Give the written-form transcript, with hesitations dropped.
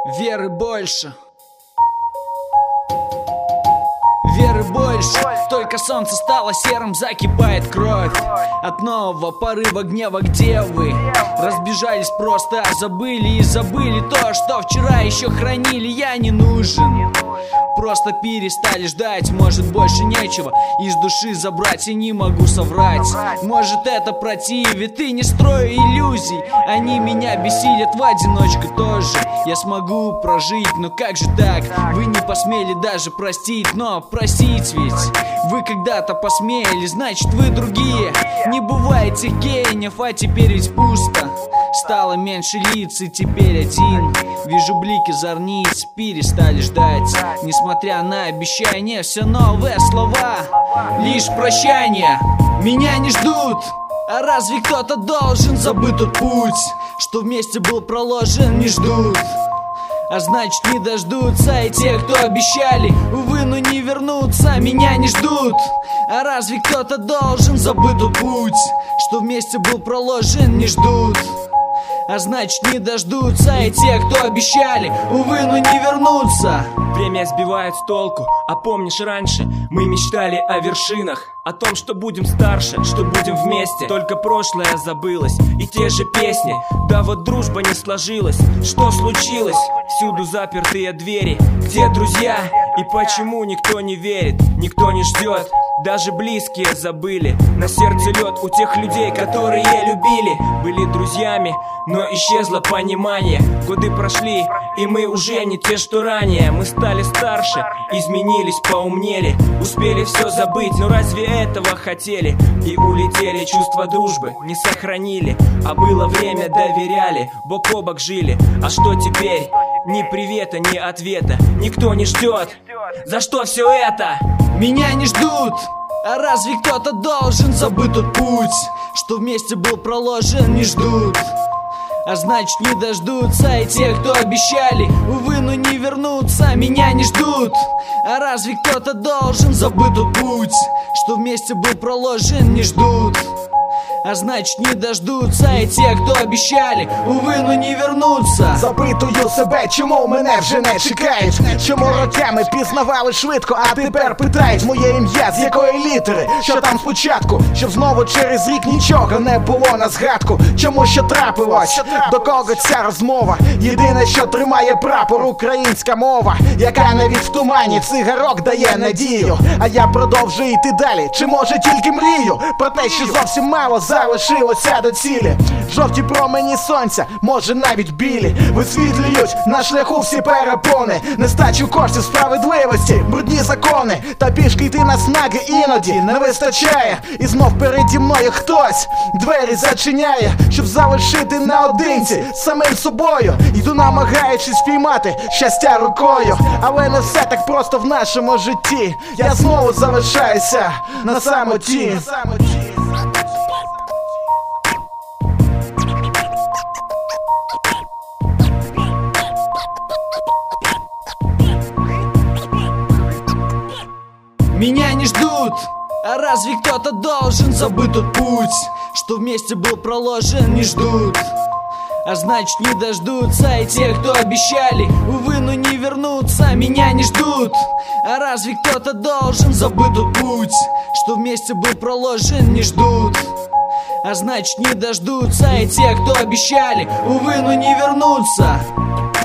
Веры больше. Веры больше. Только солнце стало серым, закипает кровь. От нового порыва гнева, где вы? Разбежались просто, забыли и забыли то, что вчера еще хранили. Я не нужен. Просто перестали ждать, может больше нечего из души забрать, и не могу соврать. Может это противит, и не строю иллюзий. Они меня бесилят в одиночку тоже. Я смогу прожить, но как же так? Вы не посмели даже простить, но просить ведь вы когда-то посмели, значит вы другие. Не бывает тех гениев, а теперь ведь пусто. Стало меньше лиц и теперь один. Вижу блики зорниц, перестали ждать. Несмотря на обещания, все новые слова. Лишь прощания меня не ждут. А разве кто-то должен забыть тот путь, что вместе был проложен? Не ждут, а значит не дождутся. И те, кто обещали, увы, но не вернутся. Меня не ждут. А разве кто-то должен забыть тот путь, что вместе был проложен? Не ждут, а значит не дождутся. И те, кто обещали, увы, но не вернутся. Время сбивает с толку, а помнишь раньше мы мечтали о вершинах, о том, что будем старше, что будем вместе. Только прошлое забылось, и те же песни. Да вот дружба не сложилась, что случилось? Всюду запертые двери, где друзья? И почему никто не верит, никто не ждет? Даже близкие забыли, на сердце лед у тех людей, которые любили. Были друзьями, но исчезло понимание. Годы прошли, и мы уже не те, что ранее. Мы стали старше, изменились, поумнели. Успели все забыть, но разве этого хотели? И улетели, чувства дружбы не сохранили. А было время, доверяли, бок о бок жили. А что теперь? Ни привета, ни ответа, никто не ждет. За что все это? Меня не ждут. А разве кто-то должен забыть тот путь, что вместе был проложен? Не ждут, а значит не дождутся. И те, кто обещали, увы, но не вернутся. Меня не ждут. А разве кто-то должен забыть тот путь, что вместе был проложен? Не ждут, а значить не дождуться. І ті, хто обіцяли, увы, но не вернуться. Запитую себе, чому мене вже не чекають? Чому роками пізнавали швидко, а тепер питають моє ім'я, з якої літери? Що там спочатку? Щоб знову через рік нічого не було на згадку. Чому що трапилось? До кого ця розмова? Єдине, що тримає прапор, українська мова, яка навіть в тумані цигарок дає надію. А я продовжую йти далі, чи може тільки мрію про те, що зовсім мало залишилося до цілі. Жовті промені сонця, може навіть білі, висвітлюють на шляху всі перепони. Нестачу коштів, справедливості, брудні закони. Та пішки йти на снаги іноді не вистачає. І знов переді мною хтось двері зачиняє, щоб залишити наодинці з самим собою. Йду, намагаючись впіймати щастя рукою. Але не все так просто в нашому житті. Я знову залишаюся на самоті. Меня не ждут. А разве кто-то должен забыть тот путь, что вместе был проложен? Не ждут, а значит не дождутся. И те, кто обещали, увы, но не вернутся. Меня не ждут. А разве кто-то должен забыть тот путь, что вместе был проложен? Не ждут, а значит не дождутся. И те, кто обещали, увы, но не вернутся.